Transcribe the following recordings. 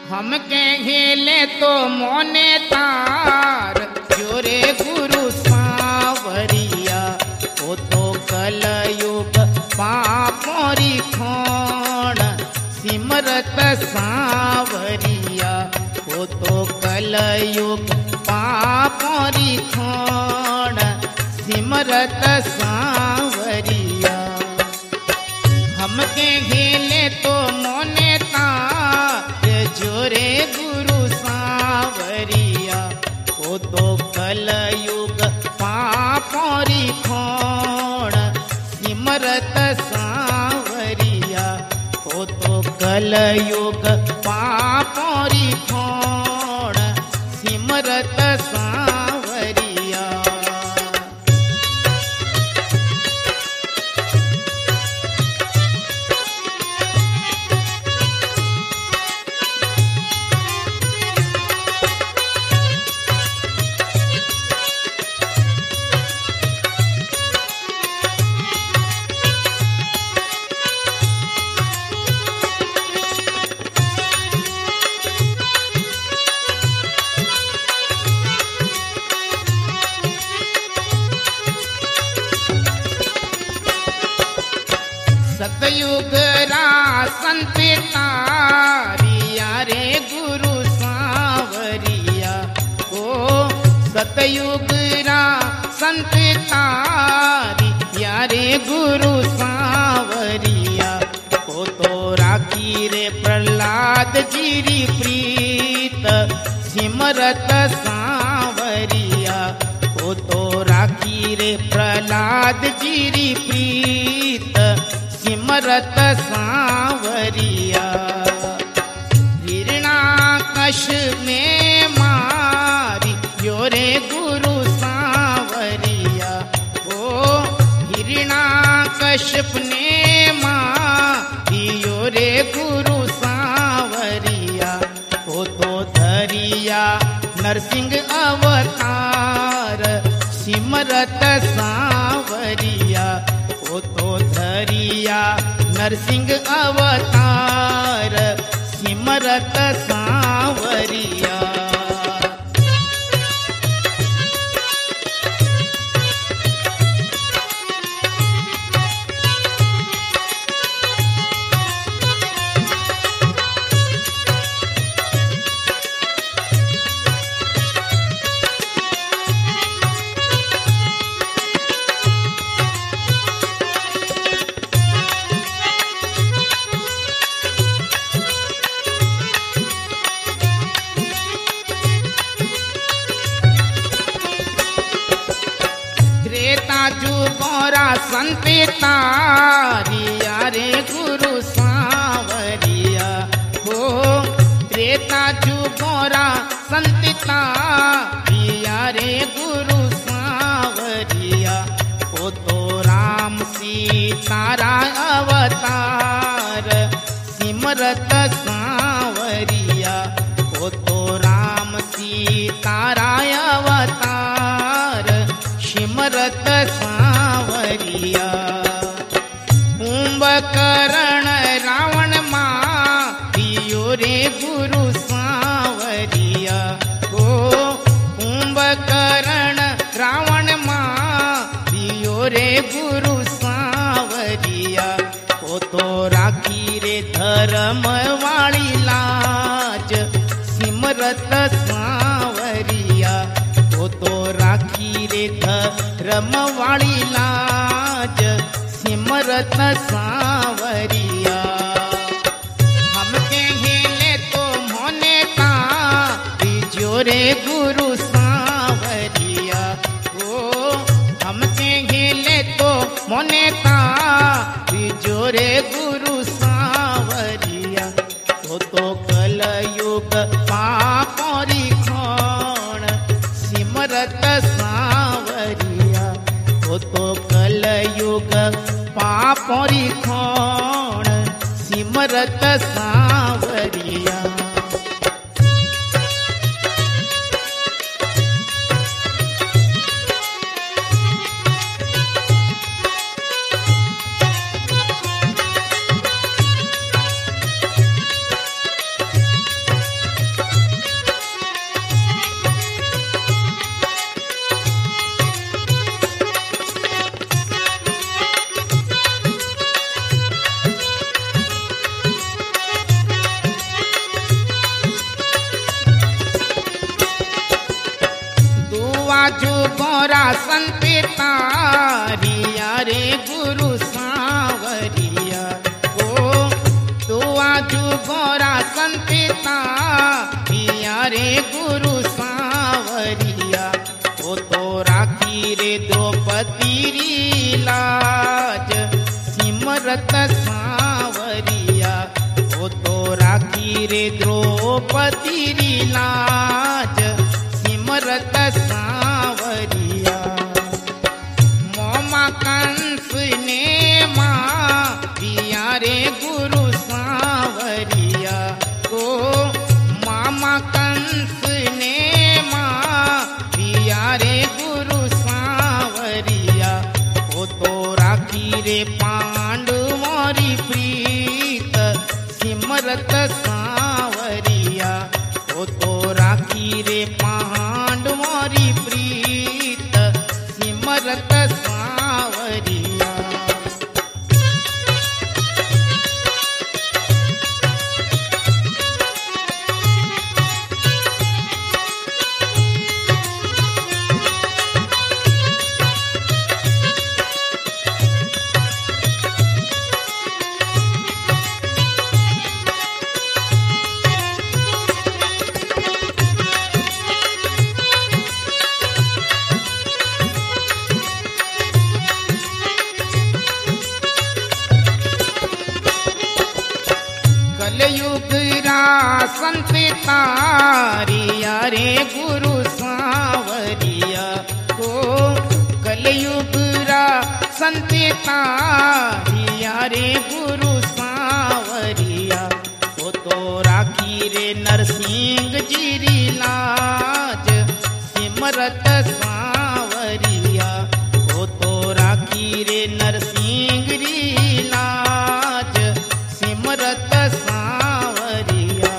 हम कहेले तो मोने तार जोरे गुरु सांवरिया वो तो कलयुग पापोरी खोण सिमरत सांवरिया वो तो कलयुग पापोरी खोण सिमरत सांवरिया हम कहेले तो मोने तार जोरे गुरु सांवरिया वो तो कलयुग पापोरी खोण सिमरत सांवरिया वो तो कलयुग पापोरी खोण सिमरत सांवरिया सतयुग रा संत तारिया रे गुरु सांवरिया ओ सतयुग रा संत तारिया रे गुरु सांवरिया ओ तो राखी रे प्रहलाद जीरी प्रीत सिमरत सांवरिया ओ तो राखी रे प्रहलाद जीरी प्रीत सिमरत सांवरिया हिरणाकश में मारी योरे गुरु सांवरिया ओ हिरणाकश्यप ने मारी योरे गुरु सांवरिया ओ तो धरिया नरसिंह अवतार सिमरत सांवरिया ओ तो धरिया नरसिंह अवतार सिमरत सांवरिया जुगोरा संत तारिया रे गुरु सांवरिया हो त्रेता जुगोरा संत तारिया रे गुरु सांवरिया हो तो राम सीतारा अवतार सिमरत सांवरिया हो तो राम सीतारा अवतार सिमरत सांवरिया कुंभकर्ण रावण मारियो रे गुरु सांवरिया ओ कुंभकर्ण रावण मारियो रे गुरु सांवरिया ओ तो राखी रे धर्म वाली लाज सिमरत सांवरिया ओ तो राखी रे धर्म वाली लाज सिमरत सांवरिया हम कहेले तो मोने तारी जोरे गुरु सांवरिया ओ हम कहेले तो मोने तारी जोरे गुरु सांवरिया तो कलयुग पापोरी खोण सिमरत सांवरिया तो कलयुग पापोरी खोण सिमरत सांवरिया आजू गोरा संते तारिया रे गुरु सांवरिया ओ तू आजू गोरा संते तारिया रे गुरु सांवरिया ओ तो राखी रे द्रौपदी री लाज सिमरत सांवरिया ओ तो राखी रे द्रौपदी री लाज सिमरत सांवरिया मोमा कंस ने मारिया रे गुरु सांवरिया तो मामा कंस ने मारिया रे गुरु सांवरिया ओ तो राखी रे पांडवोरी प्रीत सिमरत सांवरिया ओ तो राखी रे पांडवोरी प्रीत सिमरत सांवरिया कलयुग रा संत तारिया रे गुरु सांवरिया ओ कलयुग रा संत तारिया रे गुरु सांवरिया ओ तो राखी रे नरसिंह जी री लाज सिमरत सांवरिया ओ तो राखी रे नरसिंह री लाज सिमरत सांवरिया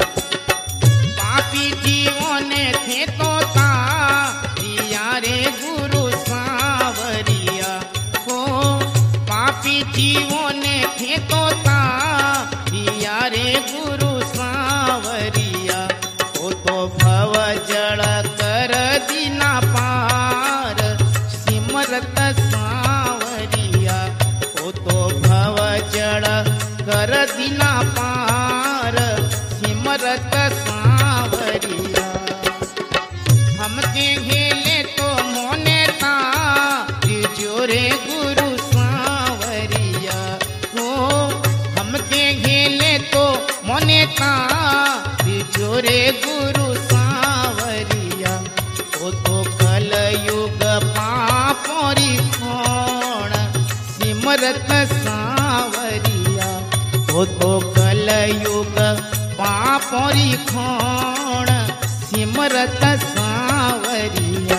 पापी जीवों ने थे तो तारिया रे गुरु सांवरिया हो पापी जीवों ने थे तो तारिया रे गुरु सांवरिया हो तो भव जड़ कर दीना पार सिमरत सांवरिया हो तो भव जड़ कर दीना पार सिमरत सांवरिया हमके घेले तो मोने जोरे गुरु सांवरिया हो हमके घेले तो मोने जोरे गुरु सांवरिया ओ तो कलयुग पापोरी खोण सिमरत सांवरिया ओ तो कलयुग पापोरी खोण सिमरत सांवरिया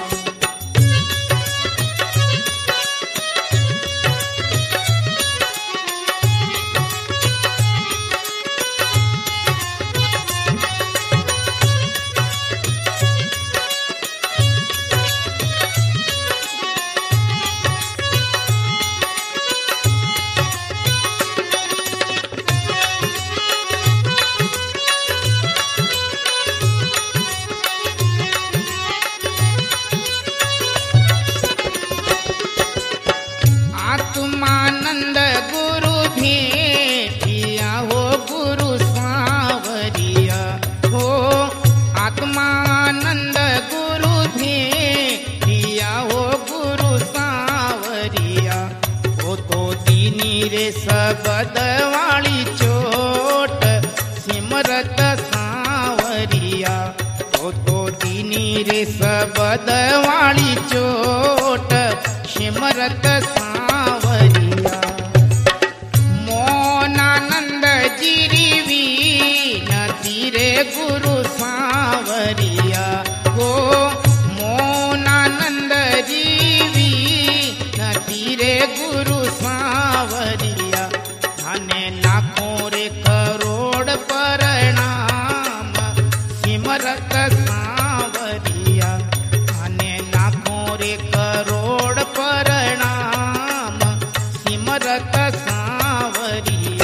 आत्मानंद गुरु भेटिया हो गुरु सांवरिया हो आत्मानंद गुरु भेटिया हो गुरु सांवरिया हो तो दीनी रे सबद वाली चोट सिमरत सांवरिया हो तो दीनी रे सबद वाली चोट सिमरत सांवरिया मोनानंद जीरी नती रे गुरु सांवरिया हो मोनानंद जीवी नती रे गुरु सांवरिया धने लाखों रे करोड़ प्रणाम सिमरत सांवरिया धने लाखों रे करोड़ प्रणाम सिमरत सांवरिया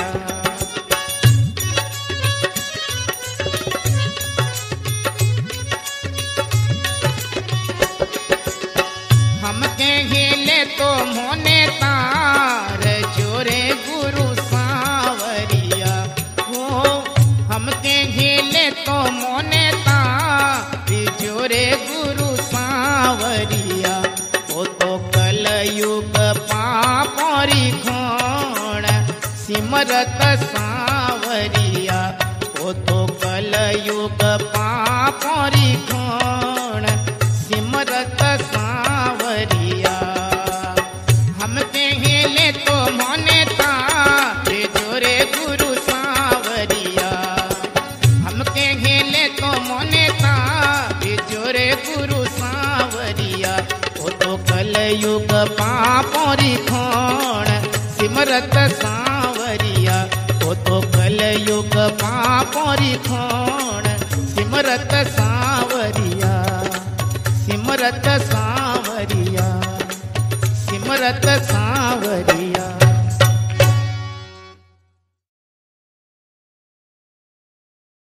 घेले तो मोने तार जोरे गुरु सांवरिया हो। हमके घेले तो मोने तार जोरे गुरु सांवरिया। वो तो कलयुग पापोरी खोण सिमरत सांवरिया। वो तो कलयुग पापोरी खोण सिमरत सांवरिया। हमके हिले तो मोने तारे जोरे गुरु सांवरिया। हमके हिले तो मोने तारे जोरे गुरु सांवरिया। वो तो कलयुग पापोरी खोण सिमरत सांवरिया। वो तो कलयुग पापोरी खोण सिमरत सांवरिया। सिमरत सांवरिया सिमरत सांवरिया।